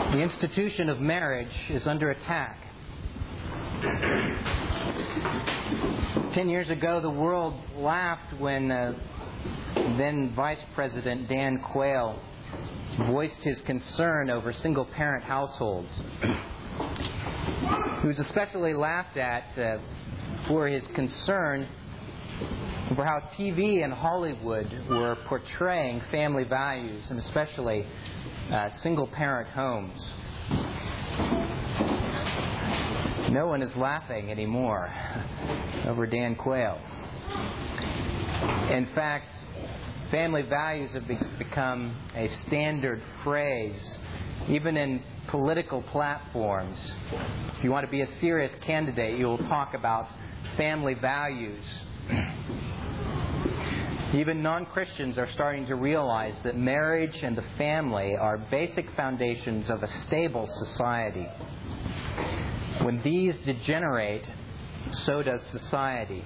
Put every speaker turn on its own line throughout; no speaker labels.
The institution of marriage is under attack. 10 years ago, the world laughed when then Vice President Dan Quayle voiced his concern over single-parent households. He was especially laughed at for his concern over how TV and Hollywood were portraying family values, and especially single-parent homes. No one is laughing anymore over Dan Quayle. In fact, family values have become a standard phrase, even in political platforms. If you want to be a serious candidate, you will talk about family values. Even non-Christians are starting to realize that marriage and the family are basic foundations of a stable society. When these degenerate, so does society.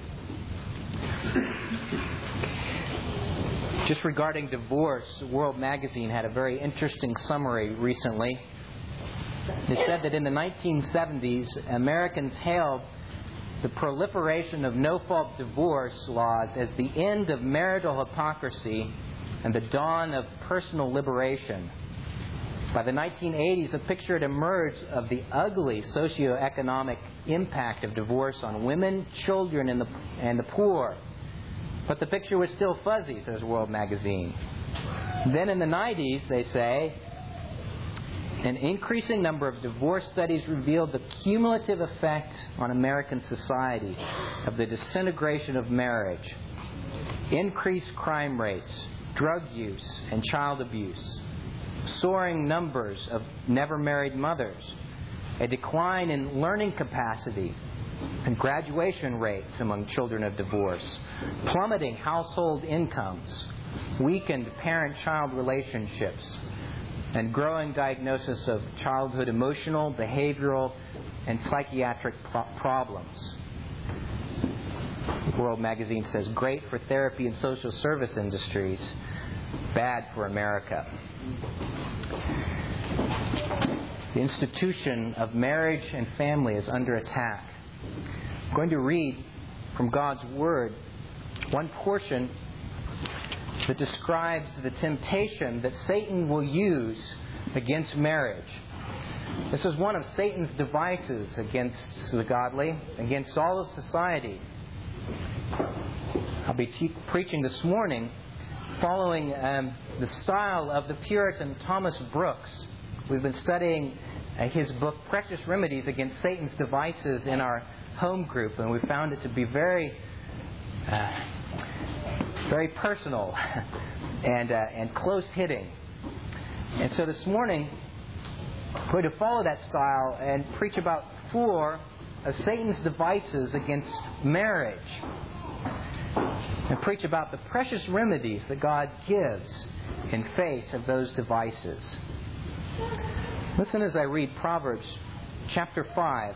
Just regarding divorce, World Magazine had a very interesting summary recently. They said that in the 1970s, Americans hailed the proliferation of no-fault divorce laws as the end of marital hypocrisy and the dawn of personal liberation. By the 1980s, a picture had emerged of the ugly socioeconomic impact of divorce on women, children, and the poor. But the picture was still fuzzy, says World Magazine. Then in the 90s, they say, an increasing number of divorce studies revealed the cumulative effect on American society of the disintegration of marriage, increased crime rates, drug use, and child abuse, soaring numbers of never-married mothers, a decline in learning capacity and graduation rates among children of divorce, plummeting household incomes, weakened parent-child relationships, and growing diagnosis of childhood emotional, behavioral, and psychiatric problems. World Magazine says, great for therapy and social service industries, bad for America. The institution of marriage and family is under attack. I'm going to read from God's Word one portion that describes the temptation that Satan will use against marriage. This is one of Satan's devices against the godly, against all of society. I'll be preaching this morning following the style of the Puritan Thomas Brooks. We've been studying his book, Precious Remedies Against Satan's Devices, in our home group, and we found it to be very personal and close-hitting. And so this morning, we're going to follow that style and preach about 4 of Satan's devices against marriage, and preach about the precious remedies that God gives in face of those devices. Listen as I read Proverbs chapter 5.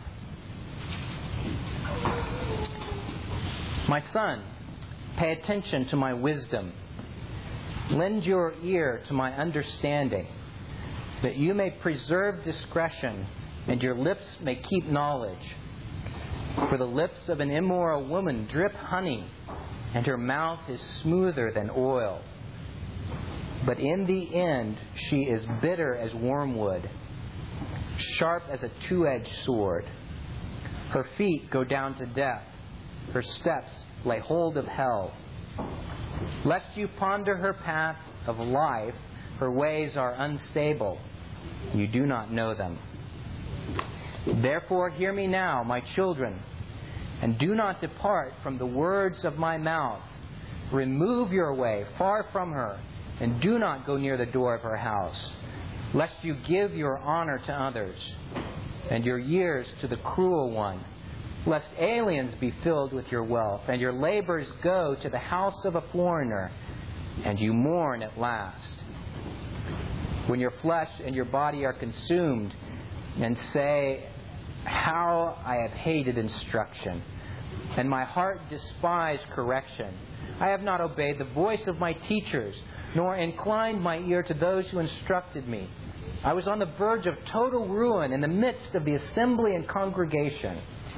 My son, pay attention to my wisdom. Lend your ear to my understanding, that you may preserve discretion and your lips may keep knowledge. For the lips of an immoral woman drip honey, and her mouth is smoother than oil. But in the end she is bitter as wormwood, sharp as a two-edged sword. Her feet go down to death. Her steps lay hold of hell. Lest you ponder her path of life, her ways are unstable. You do not know them. Therefore hear me now, my children, and do not depart from the words of my mouth. Remove your way far from her, and do not go near the door of her house, lest you give your honor to others, and your years to the cruel one, lest aliens be filled with your wealth, and your labors go to the house of a foreigner, and you mourn at last. When your flesh and your body are consumed, and say, how I have hated instruction, and my heart despised correction. I have not obeyed the voice of my teachers, nor inclined my ear to those who instructed me. I was on the verge of total ruin in the midst of the assembly and congregation.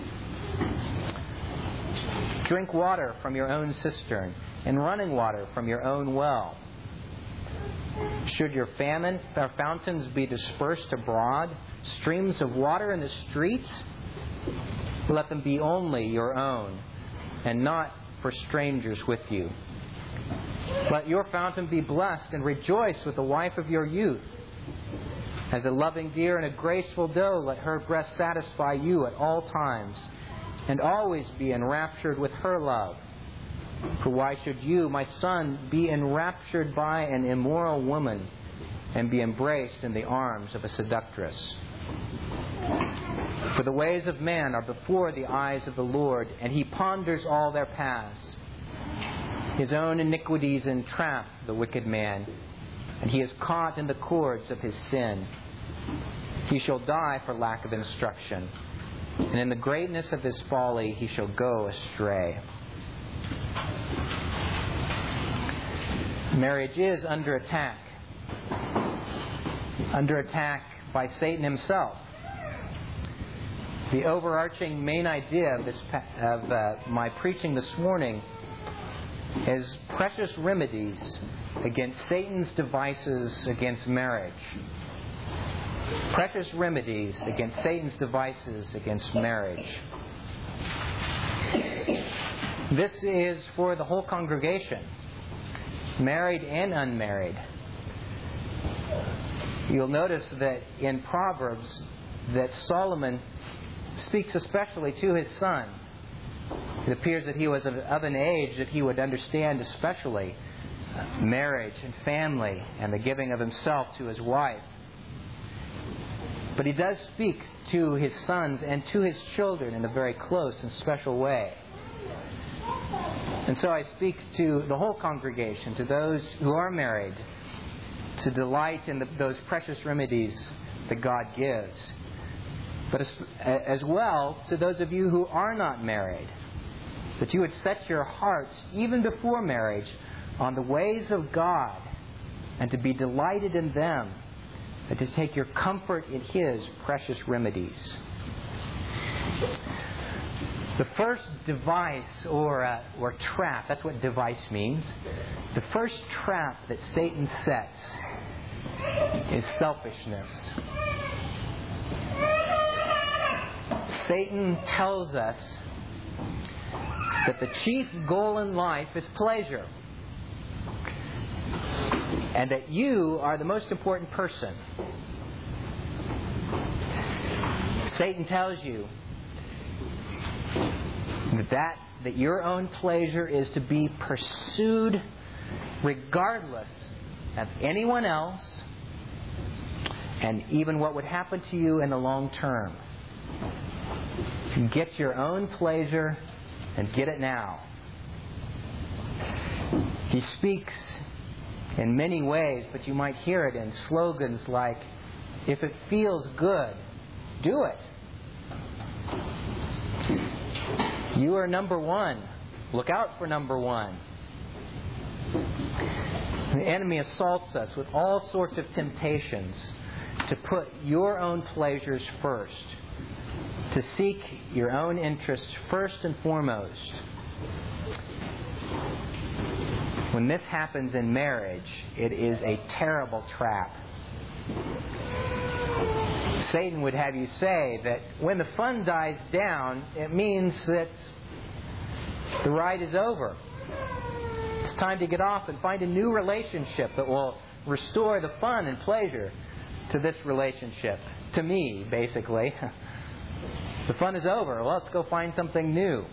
Drink water from your own cistern and running water from your own well. Should your fountains be dispersed abroad, streams of water in the streets, let them be only your own, and not for strangers with you. Let your fountain be blessed, and rejoice with the wife of your youth. As a loving deer and a graceful doe, let her breast satisfy you at all times, and always be enraptured with her love. For why should you, my son, be enraptured by an immoral woman, and be embraced in the arms of a seductress? For the ways of man are before the eyes of the Lord, and He ponders all their paths. His own iniquities entrap the wicked man, and he is caught in the cords of his sin. He shall die for lack of instruction, and in the greatness of his folly he shall go astray. Marriage is under attack. Under attack by Satan himself. The overarching main idea of my preaching this morning is precious remedies against Satan's devices against marriage. Precious remedies against Satan's devices against marriage. This is for the whole congregation, married and unmarried. You'll notice that in Proverbs that Solomon speaks especially to his son. It appears that he was of an age that he would understand especially marriage and family and the giving of himself to his wife. But he does speak to his sons and to his children in a very close and special way. And so I speak to the whole congregation, to those who are married, to delight in those precious remedies that God gives. But as well to those of you who are not married, that you would set your hearts, even before marriage, on the ways of God, and to be delighted in them, and to take your comfort in His precious remedies. The first device or trap, that's what device means. The first trap that Satan sets is selfishness. Satan tells us that the chief goal in life is pleasure, and that you are the most important person. Satan tells you that your own pleasure is to be pursued regardless of anyone else and even what would happen to you in the long term. Get your own pleasure and get it now. He speaks in many ways, but you might hear it in slogans like, if it feels good, do it. You are number one. Look out for number one. The enemy assaults us with all sorts of temptations to put your own pleasures first, to seek your own interests first and foremost. When this happens in marriage, it is a terrible trap. Satan would have you say that when the fun dies down, it means that the ride is over. It's time to get off and find a new relationship that will restore the fun and pleasure to this relationship. To me, basically. The fun is over. Well, let's go find something new.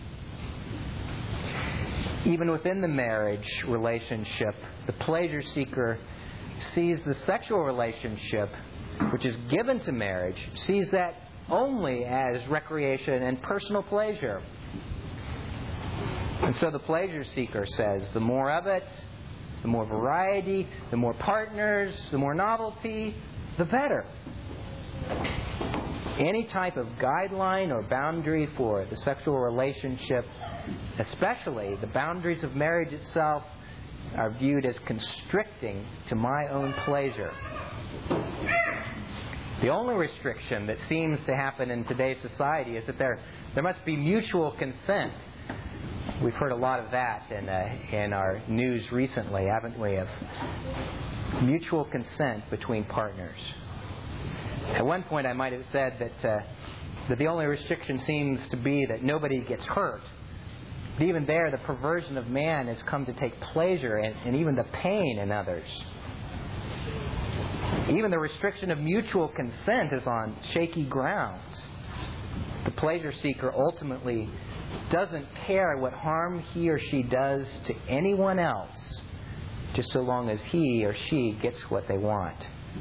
Even within the marriage relationship, the pleasure seeker sees the sexual relationship, which is given to marriage, sees that only as recreation and personal pleasure. And so the pleasure seeker says, the more of it, the more variety, the more partners, the more novelty, the better. Any type of guideline or boundary for the sexual relationship, especially the boundaries of marriage itself, are viewed as constricting to my own pleasure. The only restriction that seems to happen in today's society is that there must be mutual consent. We've heard a lot of that in our news recently, haven't we, of mutual consent between partners. At one point I might have said that the only restriction seems to be that nobody gets hurt. But even there, the perversion of man has come to take pleasure in even the pain in others. Even the restriction of mutual consent is on shaky grounds. The pleasure seeker ultimately doesn't care what harm he or she does to anyone else, just so long as he or she gets what they want.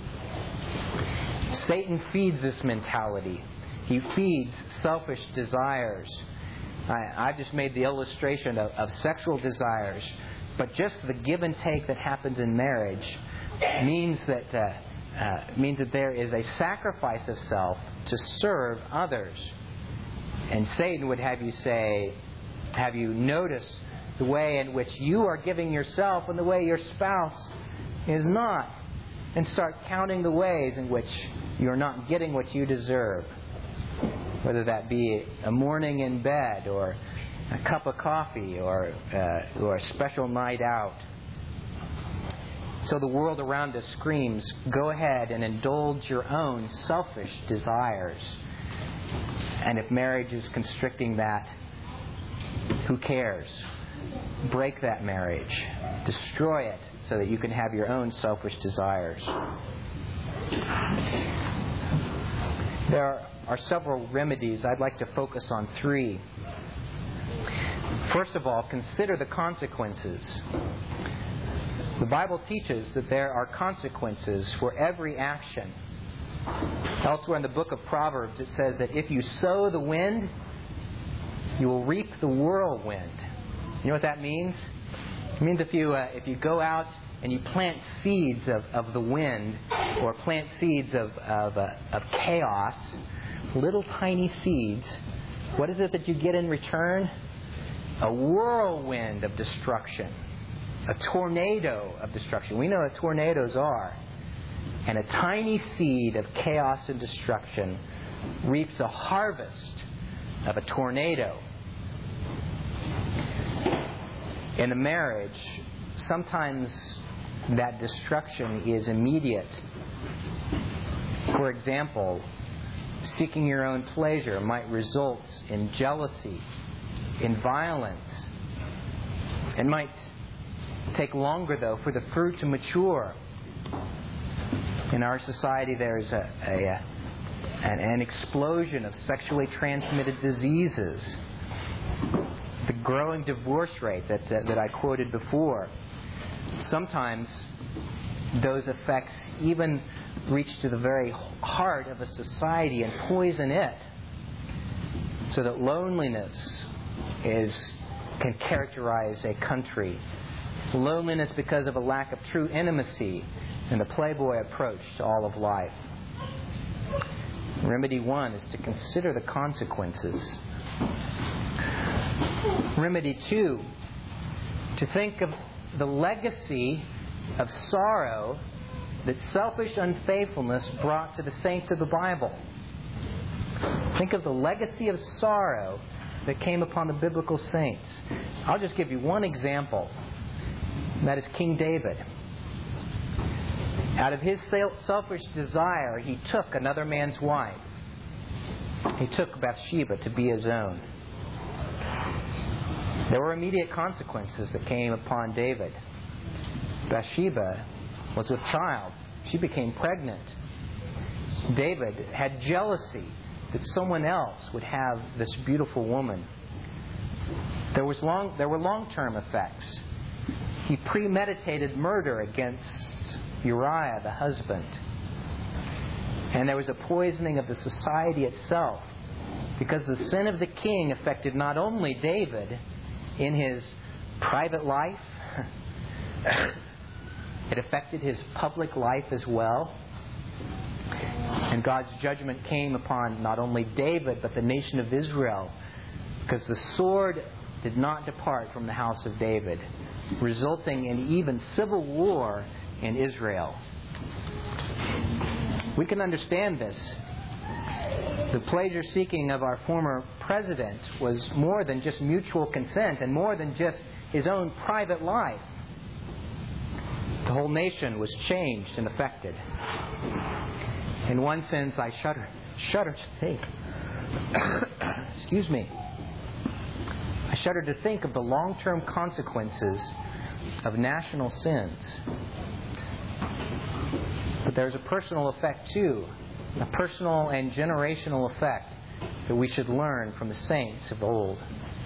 Satan feeds this mentality. He feeds selfish desires. I've just made the illustration of sexual desires, but just the give and take that happens in marriage means that there is a sacrifice of self to serve others. And Satan would have you notice the way in which you are giving yourself and the way your spouse is not, and start counting the ways in which you're not getting what you deserve, whether that be a morning in bed or a cup of coffee or a special night out. So the world around us screams, go ahead and indulge your own selfish desires. And if marriage is constricting that, who cares? Break that marriage. Destroy it so that you can have your own selfish desires. There are several remedies. I'd like to focus on 3. First of all, consider the consequences. The Bible teaches that there are consequences for every action. Elsewhere in the book of Proverbs, it says that if you sow the wind, you will reap the whirlwind. You know what that means? It means if you go out and you plant seeds of the wind, or plant seeds of chaos, little tiny seeds, what is it that you get in return? A whirlwind of destruction. A tornado of destruction. We know what tornadoes are. And a tiny seed of chaos and destruction reaps a harvest of a tornado. In a marriage, sometimes that destruction is immediate. For example, seeking your own pleasure might result in jealousy, in violence. It might take longer, though, for the fruit to mature. In our society, there's an explosion of sexually transmitted diseases. The growing divorce rate that I quoted before. Sometimes those effects even reach to the very heart of a society and poison it, so that loneliness can characterize a country. Loneliness because of a lack of true intimacy and the playboy approach to all of life. Remedy 1 is to consider the consequences. Remedy 2, to think of the legacy of sorrow that selfish unfaithfulness brought to the saints of the Bible. Think of the legacy of sorrow that came upon the biblical saints. I'll just give you one example. And that is King David. Out of his selfish desire, he took another man's wife. He took Bathsheba to be his own. There were immediate consequences that came upon David. Bathsheba was with child. She became pregnant. David had jealousy that someone else would have this beautiful woman. There were long-term effects. He premeditated murder against Uriah, the husband. And there was a poisoning of the society itself, because the sin of the king affected not only David in his private life, it affected his public life as well. And God's judgment came upon not only David, but the nation of Israel, because the sword did not depart from the house of David, resulting in even civil war in Israel. We can understand this. The pleasure-seeking of our former president was more than just mutual consent and more than just his own private life. The whole nation was changed and affected. In one sense, I shudder to think. Excuse me. I shudder to think of the long-term consequences of national sins. But there's a personal effect too, a personal and generational effect that we should learn from the saints of old.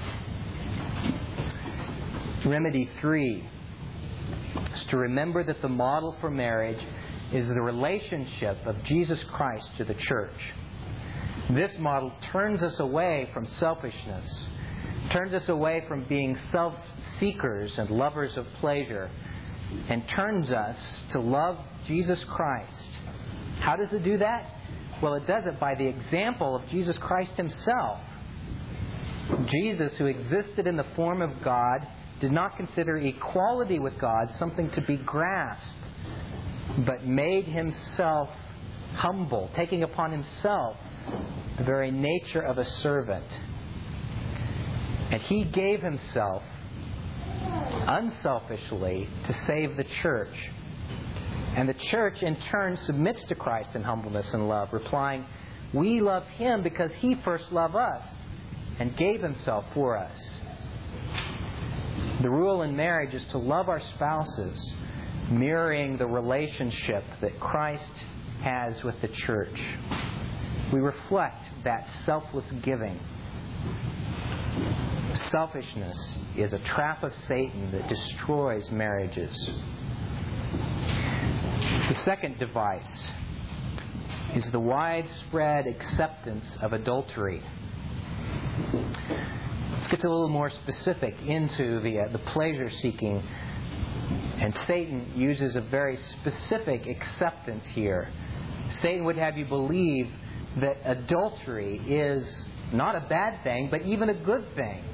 Remedy 3 is to remember that the model for marriage is the relationship of Jesus Christ to the church. This model turns us away from selfishness, turns us away from being self-seekers and lovers of pleasure, and turns us to love Jesus Christ. How does it do that? Well, it does it by the example of Jesus Christ Himself. Jesus, who existed in the form of God, did not consider equality with God something to be grasped, but made Himself humble, taking upon Himself the very nature of a servant. And He gave Himself unselfishly to save the church. And the church in turn submits to Christ in humbleness and love, replying, "We love Him because He first loved us and gave Himself for us." The rule in marriage is to love our spouses, mirroring the relationship that Christ has with the church. We reflect that selfless giving. Selfishness is a trap of Satan that destroys marriages. The second device is the widespread acceptance of adultery. Let's get a little more specific into the pleasure-seeking. And Satan uses a very specific acceptance here. Satan would have you believe that adultery is not a bad thing, but even a good thing.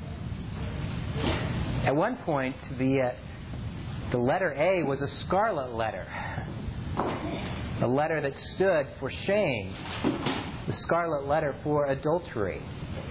At one point, the letter A was a scarlet letter. A letter that stood for shame. The scarlet letter for adultery.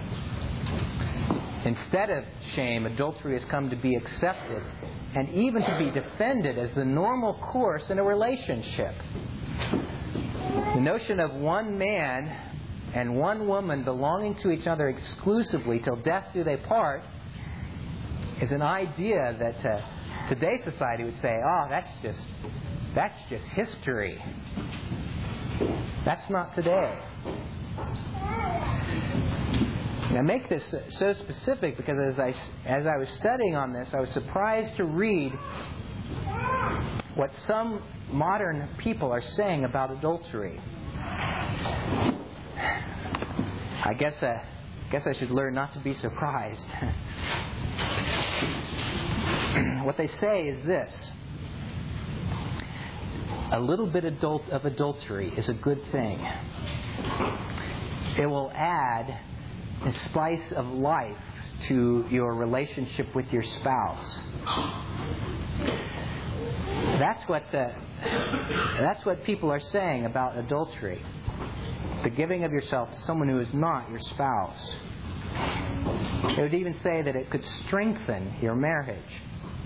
Instead of shame, adultery has come to be accepted and even to be defended as the normal course in a relationship. The notion of one man and one woman belonging to each other exclusively till death do they part is an idea that today's society would say, "Oh, that's just history." That's not today. I make this so specific because as I was studying on this, I was surprised to read what some modern people are saying about adultery. I guess I should learn not to be surprised. What they say is this: a little bit of adultery is a good thing. It will add a spice of life to your relationship with your spouse. That's what people are saying about adultery. The giving of yourself to someone who is not your spouse. They would even say that it could strengthen your marriage.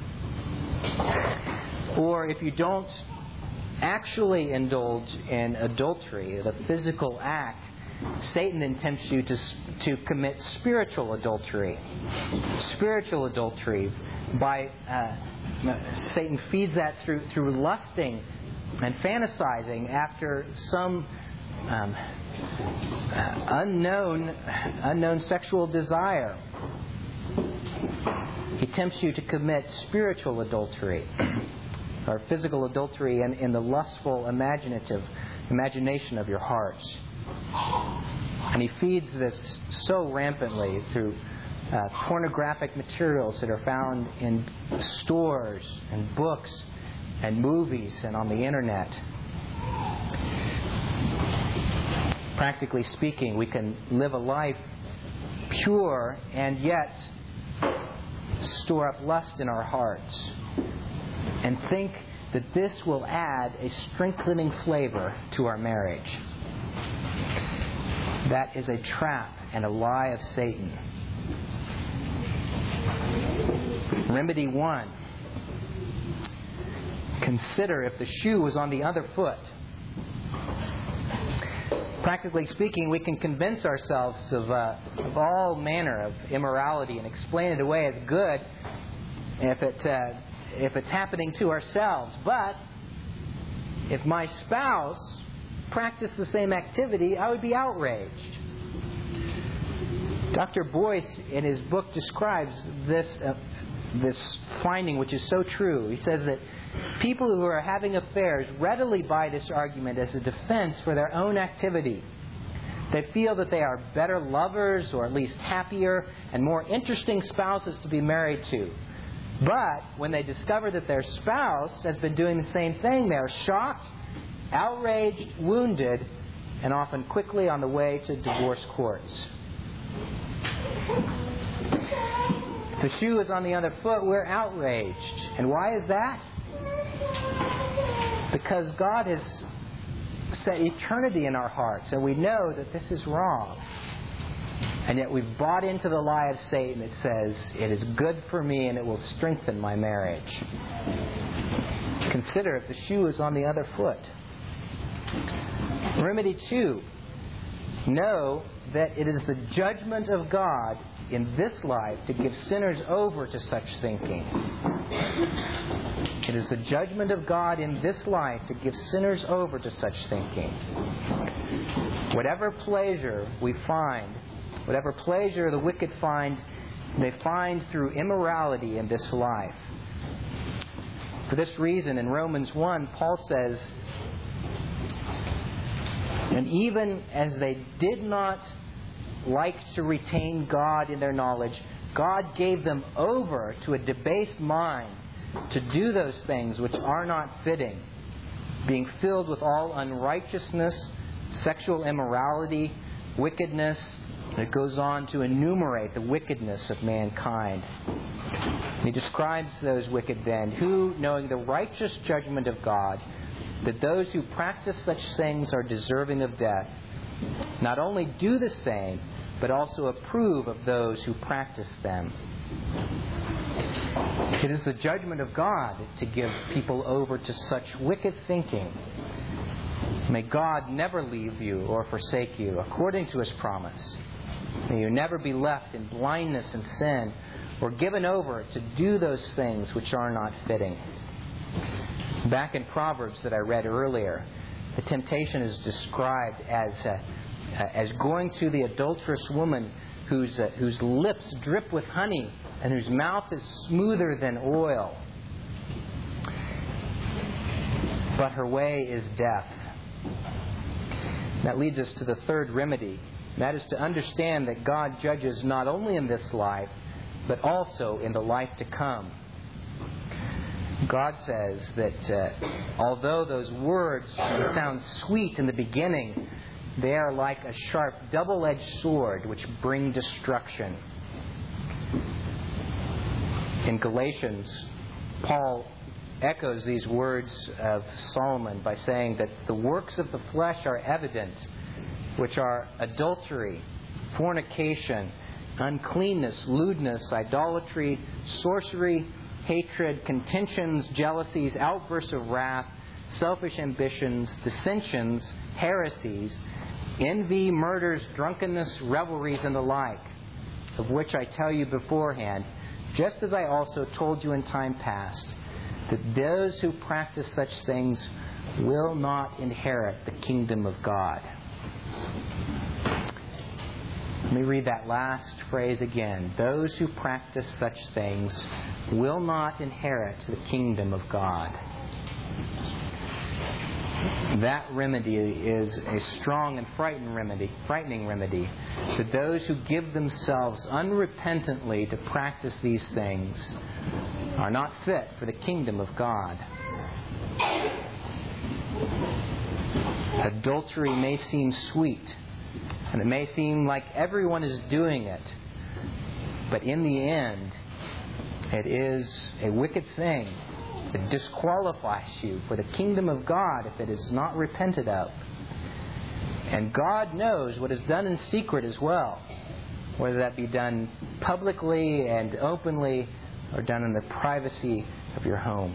Or if you don't actually indulge in adultery, the physical act, Satan then tempts you to commit spiritual adultery. Spiritual adultery by Satan feeds that through lusting and fantasizing after some unknown sexual desire. He tempts you to commit spiritual adultery or physical adultery in the lustful imagination of your hearts. And he feeds this so rampantly through pornographic materials that are found in stores and books and movies and on the internet. Practically speaking, we can live a life pure and yet store up lust in our hearts and think that this will add a strengthening flavor to our marriage. That is a trap and a lie of Satan. Remedy 1. Consider if the shoe was on the other foot. Practically speaking, we can convince ourselves of all manner of immorality and explain it away as good if it's happening to ourselves. But if my spouse practiced the same activity, I would be outraged. Dr. Boyce, in his book, describes this finding, which is so true. He says that people who are having affairs readily buy this argument as a defense for their own activity. They feel that they are better lovers, or at least happier and more interesting spouses to be married to. But when they discover that their spouse has been doing the same thing, they are shocked, outraged, wounded, and often quickly on the way to divorce courts. If the shoe is on the other foot, we're outraged. And why is that? Because God has set eternity in our hearts, and we know that this is wrong. And yet we've bought into the lie of Satan that says, it is good for me and it will strengthen my marriage. Consider if the shoe is on the other foot. Remedy 2. Know that it is the judgment of God in this life to give sinners over to such thinking. It is the judgment of God in this life to give sinners over to such thinking. Whatever pleasure we find, whatever pleasure the wicked find, they find through immorality in this life. For this reason, in Romans 1, Paul says, and even as they did not like to retain God in their knowledge, God gave them over to a debased mind to do those things which are not fitting, being filled with all unrighteousness, sexual immorality, wickedness. And it goes on to enumerate the wickedness of mankind. He describes those wicked then, who, knowing the righteous judgment of God, that those who practice such things are deserving of death, not only do the same, but also approve of those who practice them. It is the judgment of God to give people over to such wicked thinking. May God never leave you or forsake you, according to His promise. May you never be left in blindness and sin, or given over to do those things which are not fitting. Back in Proverbs that I read earlier, the temptation is described as going to the adulterous woman whose lips drip with honey and whose mouth is smoother than oil, but her way is death. That leads us to the third remedy. That is to understand that God judges not only in this life, but also in the life to come. God says that although those words sound sweet in the beginning, they are like a sharp, double-edged sword which bring destruction. In Galatians, Paul echoes these words of Solomon by saying that the works of the flesh are evident, which are adultery, fornication, uncleanness, lewdness, idolatry, sorcery, hatred, contentions, jealousies, outbursts of wrath, selfish ambitions, dissensions, heresies, envy, murders, drunkenness, revelries, and the like, of which I tell you beforehand, just as I also told you in time past, that those who practice such things will not inherit the kingdom of God. Let me read that last phrase again. Those who practice such things will not inherit the kingdom of God. That remedy is a strong and frightening remedy to those who give themselves unrepentantly to practice these things are not fit for the kingdom of God. Adultery may seem sweet, and it may seem like everyone is doing it, but in the end, it is a wicked thing It disqualifies you for the kingdom of God if it is not repented of. And God knows what is done in secret as well, whether that be done publicly and openly or done in the privacy of your home.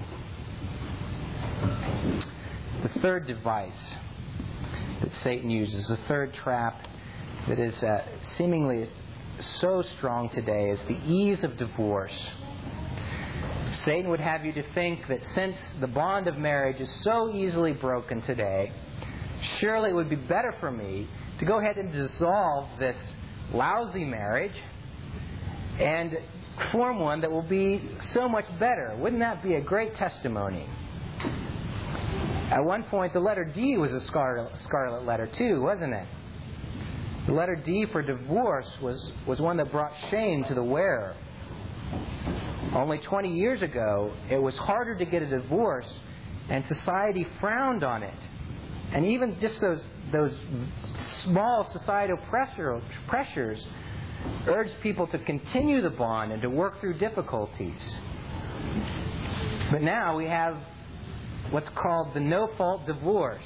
The third device that Satan uses, the third trap that is seemingly so strong today, is the ease of divorce. Satan would have you to think that since the bond of marriage is so easily broken today, surely it would be better for me to go ahead and dissolve this lousy marriage and form one that will be so much better. Wouldn't that be a great testimony? At one point, the letter D was a scarlet letter too, wasn't it? The letter D for divorce was one that brought shame to the wearer. Only 20 years ago, it was harder to get a divorce, and society frowned on it. And even just those small societal pressures urged people to continue the bond and to work through difficulties. But now we have what's called the no-fault divorce.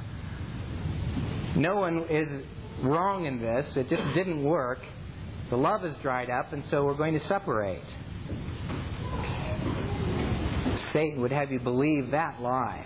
No one is wrong in this. It just didn't work. The love has dried up, and so we're going to separate. Satan would have you believe that lie.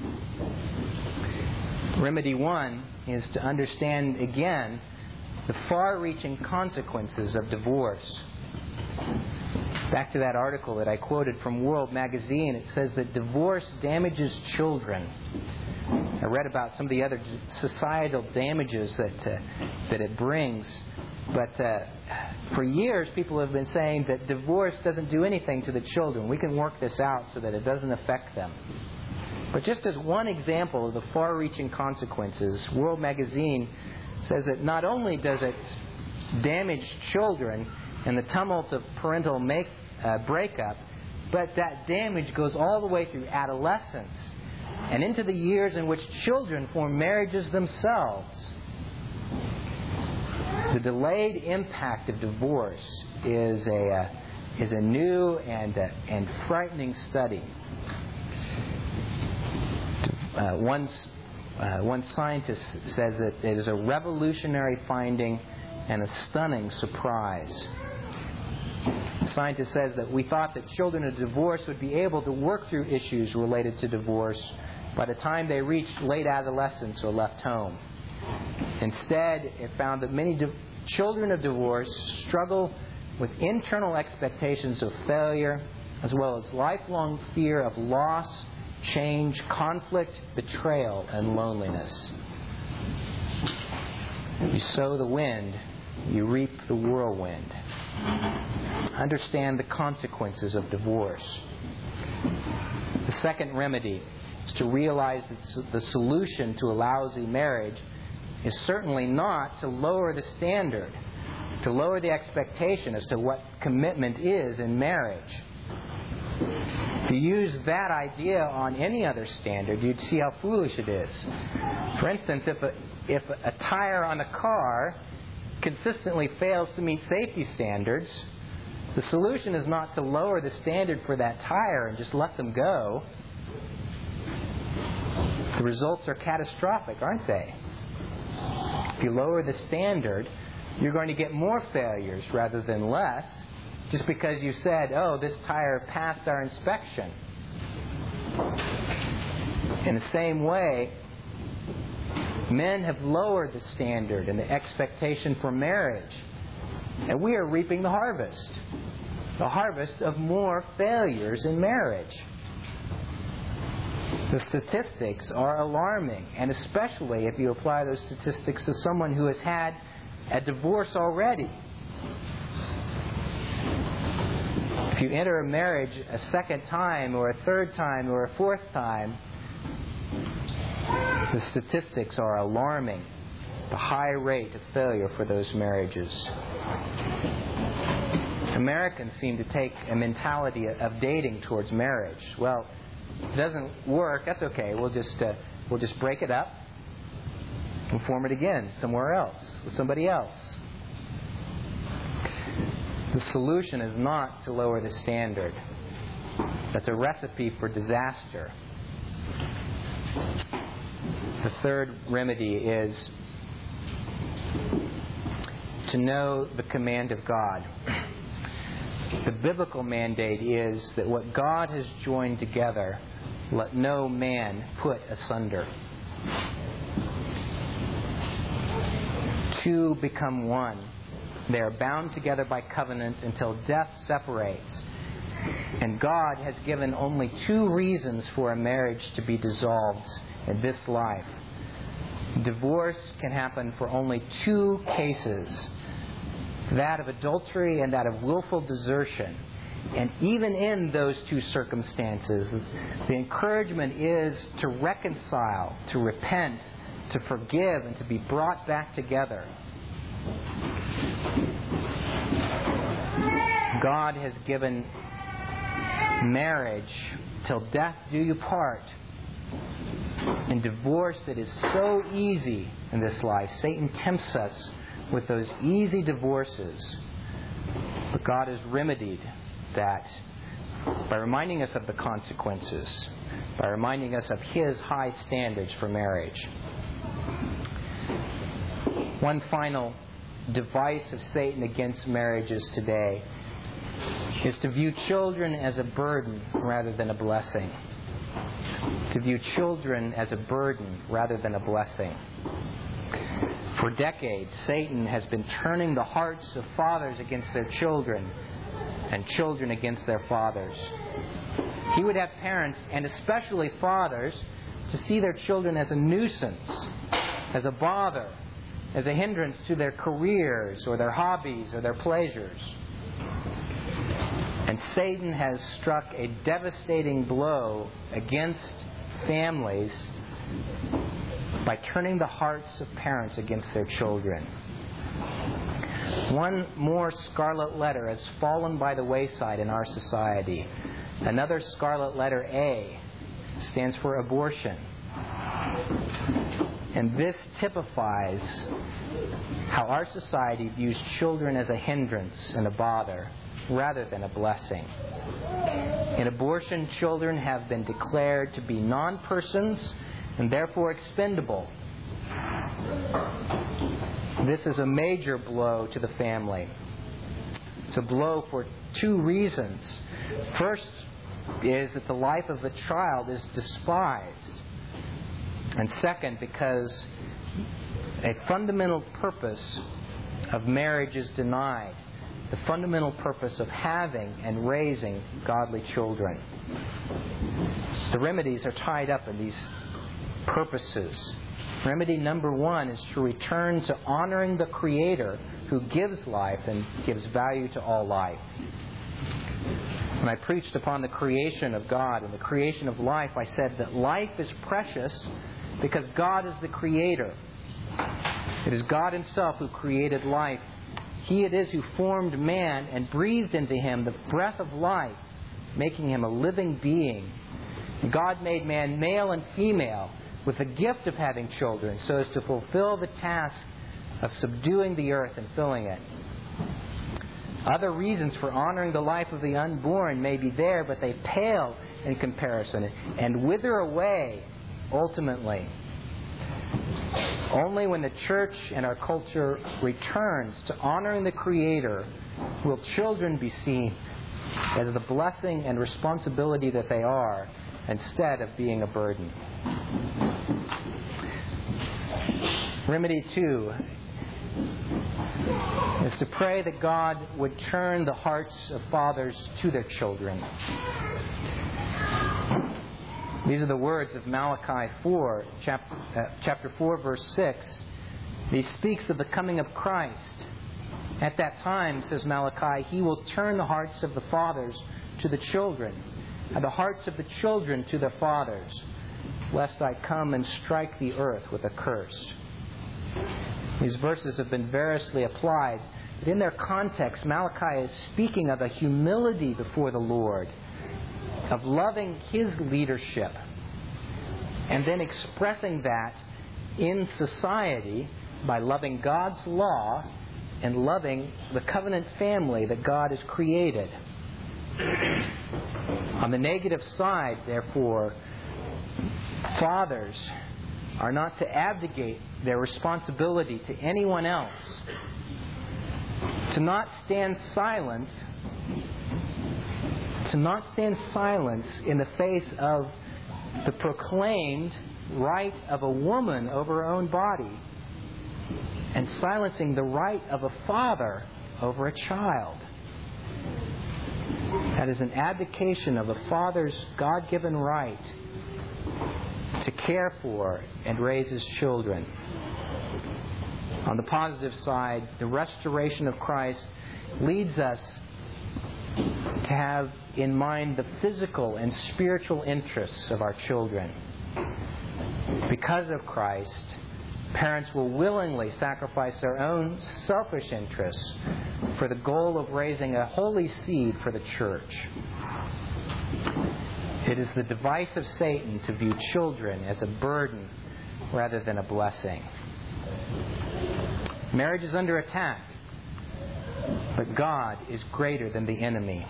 Remedy one is to understand again the far-reaching consequences of divorce. Back to that article that I quoted from World Magazine, it says that divorce damages children. I read about some of the other societal damages that it brings. But for years, people have been saying that divorce doesn't do anything to the children. We can work this out so that it doesn't affect them. But just as one example of the far-reaching consequences, World Magazine says that not only does it damage children in the tumult of parental breakup, but that damage goes all the way through adolescence and into the years in which children form marriages themselves. The delayed impact of divorce is a new and frightening study. One scientist says that it is a revolutionary finding and a stunning surprise. The scientist says that we thought that children of divorce would be able to work through issues related to divorce by the time they reached late adolescence or left home. Instead, it found that many children of divorce struggle with internal expectations of failure, as well as lifelong fear of loss, change, conflict, betrayal, and loneliness. You sow the wind, you reap the whirlwind. Understand the consequences of divorce. The second remedy is to realize that the solution to a lousy marriage is certainly not to lower the standard, to lower the expectation as to what commitment is in marriage. If you use that idea on any other standard, you'd see how foolish it is. For instance, if a tire on a car consistently fails to meet safety standards, the solution is not to lower the standard for that tire and just let them go. The results are catastrophic, aren't they? If you lower the standard, you're going to get more failures rather than less, just because you said, oh, this tire passed our inspection. In the same way, men have lowered the standard and the expectation for marriage, and we are reaping the harvest of more failures in marriage. The statistics are alarming, and especially if you apply those statistics to someone who has had a divorce already. If you enter a marriage a second time or a third time or a fourth time, the statistics are alarming. The high rate of failure for those marriages. Americans seem to take a mentality of dating towards marriage. Well, if it doesn't work, that's okay. We'll just break it up and form it again somewhere else with somebody else. The solution is not to lower the standard. that's a recipe for disaster. The third remedy is to know the command of God. The biblical mandate is that what God has joined together, let no man put asunder. Two become one. They are bound together by covenant until death separates. And God has given only two reasons for a marriage to be dissolved in this life. Divorce can happen for only two cases, that of adultery and that of willful desertion. And even in those two circumstances, the encouragement is to reconcile, to repent, to forgive, and to be brought back together. God has given marriage till death do you part. And divorce that is so easy in this life. Satan tempts us with those easy divorces. But God has remedied that by reminding us of the consequences, by reminding us of His high standards for marriage. One final device of Satan against marriages today is to view children as a burden rather than a blessing. To view children as a burden rather than a blessing. For decades, Satan has been turning the hearts of fathers against their children and children against their fathers. He would have parents, and especially fathers, to see their children as a nuisance, as a bother, as a hindrance to their careers or their hobbies or their pleasures. And Satan has struck a devastating blow against families by turning the hearts of parents against their children. One more scarlet letter has fallen by the wayside in our society. Another scarlet letter, A, stands for abortion. And this typifies how our society views children as a hindrance and a bother rather than a blessing. In abortion, children have been declared to be non-persons and therefore expendable. This is a major blow to the family. It's a blow for two reasons. First is that the life of the child is despised. And second, because a fundamental purpose of marriage is denied. The fundamental purpose of having and raising godly children. The remedies are tied up in these purposes. Remedy number one is to return to honoring the Creator who gives life and gives value to all life. When I preached upon the creation of God and the creation of life, I said that life is precious because God is the Creator. It is God Himself who created life. He it is who formed man and breathed into him the breath of life, making him a living being. God made man male and female with the gift of having children so as to fulfill the task of subduing the earth and filling it. Other reasons for honoring the life of the unborn may be there, but they pale in comparison and wither away ultimately. Only when the church and our culture returns to honoring the Creator will children be seen as the blessing and responsibility that they are, instead of being a burden. Remedy 2 is to pray that God would turn the hearts of fathers to their children. These are the words of Malachi 4, chapter 4, verse 6. He speaks of the coming of Christ. At that time, says Malachi, He will turn the hearts of the fathers to the children, and the hearts of the children to their fathers, lest I come and strike the earth with a curse. These verses have been variously applied, but in their context, Malachi is speaking of a humility before the Lord, of loving His leadership, and then expressing that in society by loving God's law and loving the covenant family that God has created. On the negative side, therefore, fathers are not to abdicate their responsibility to anyone else, to not stand silent in the face of the proclaimed right of a woman over her own body, and silencing the right of a father over a child. That is an abdication of a father's God-given right to care for and raise his children. On the positive side, the restoration of Christ leads us to have in mind the physical and spiritual interests of our children. Because of Christ, parents will willingly sacrifice their own selfish interests for the goal of raising a holy seed for the church. It is the device of Satan to view children as a burden rather than a blessing. Marriage is under attack, but God is greater than the enemy.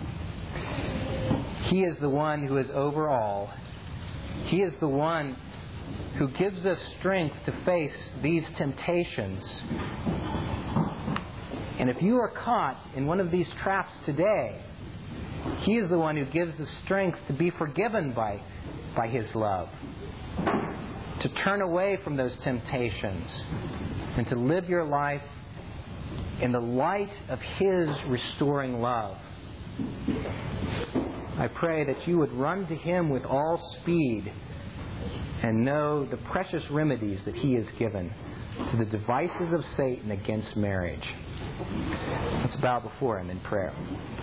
He is the one who is over all. He is the one who gives us strength to face these temptations. And if you are caught in one of these traps today, He is the one who gives the strength to be forgiven by His love, to turn away from those temptations, and to live your life in the light of His restoring love. I pray that you would run to Him with all speed and know the precious remedies that He has given to the devices of Satan against marriage. Let's bow before Him in prayer.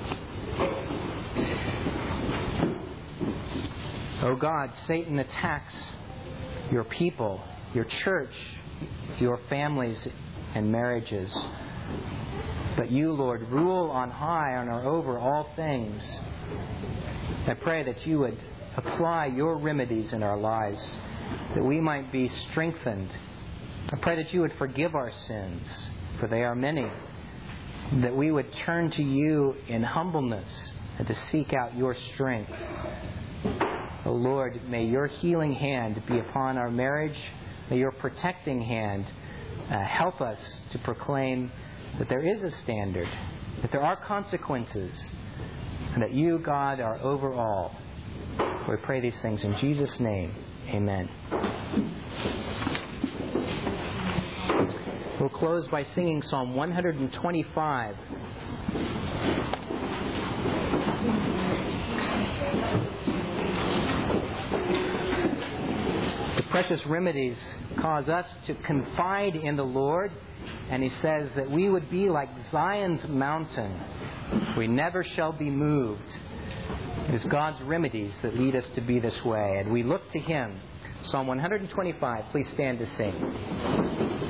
Oh God, Satan attacks your people, your church, your families and marriages. But you, Lord, rule on high and are over all things. I pray that you would apply your remedies in our lives, that we might be strengthened. I pray that you would forgive our sins, for they are many. That we would turn to you in humbleness and to seek out your strength. O Lord, may your healing hand be upon our marriage. May your protecting hand help us to proclaim that there is a standard, that there are consequences, and that you, God, are over all. We pray these things in Jesus' name. Amen. We'll close by singing Psalm 125. The precious remedies cause us to confide in the Lord, and He says that we would be like Zion's mountain. We never shall be moved. It is God's remedies that lead us to be this way, and we look to Him. Psalm 125, please stand to sing.